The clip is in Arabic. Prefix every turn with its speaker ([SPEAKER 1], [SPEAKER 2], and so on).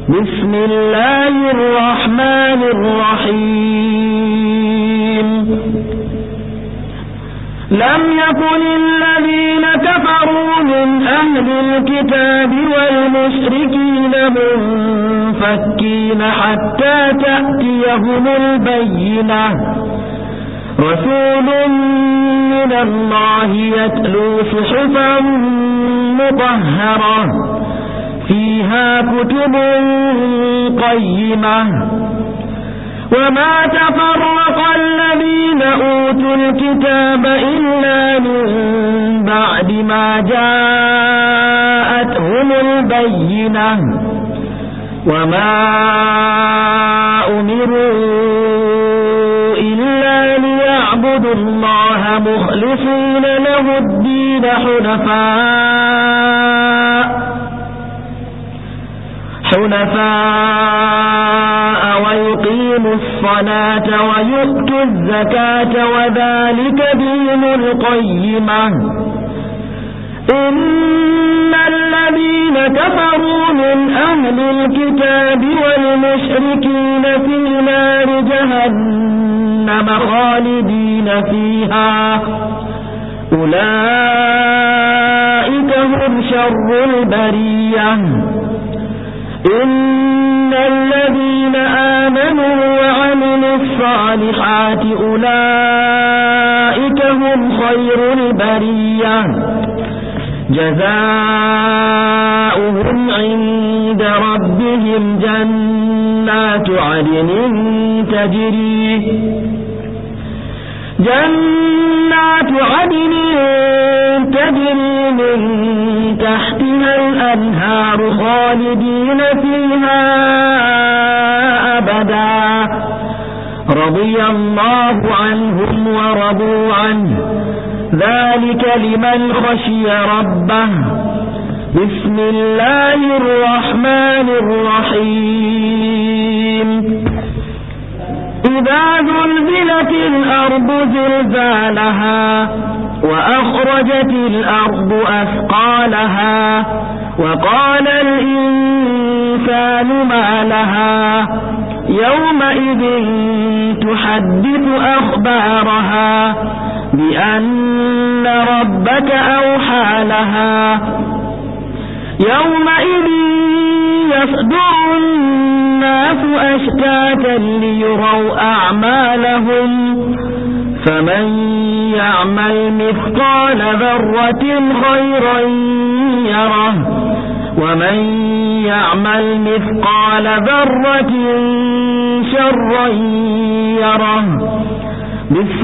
[SPEAKER 1] بسم الله الرحمن الرحيم لم يكن الذين كفروا من أهل الكتاب والمشركين منفكين حتى تأتيهم البينة رسول من الله يتلو صحفا مطهرة فيها كتب قيمة وما تفرق الذين أوتوا الكتاب إلا من بعد ما جاءتهم البينة وما أمروا إلا ليعبدوا الله مخلصين له الدين حنفاء ويقيموا الصلاة ويؤتوا الزكاة وذلك دين القيمة إن الذين كفروا من أهل الكتاب والمشركين في نار جهنم خالدين فيها أولئك هم شر البرية إن الذين آمنوا وعملوا الصالحات أولئك هم خير البرية جزاؤهم عند ربهم جنات عدن تجري من تحتها الأنهار خالدين فيها أبدا رضي الله عنهم ورضوا عنه ذلك لمن خشي ربه بسم الله الرحمن الرحيم إذا زلزلت الأرض زلزالها وأخرجت الأرض أثقالها وقال الإنسان ما لها يومئذ تحدث أخبارها بأن ربك أوحى لها يومئذ يصدر الناس أشتاتا ليروا أعمالهم فمن يعمل مثقال ذرة خيرا يره ومن يعمل مثقال ذرة شرا يره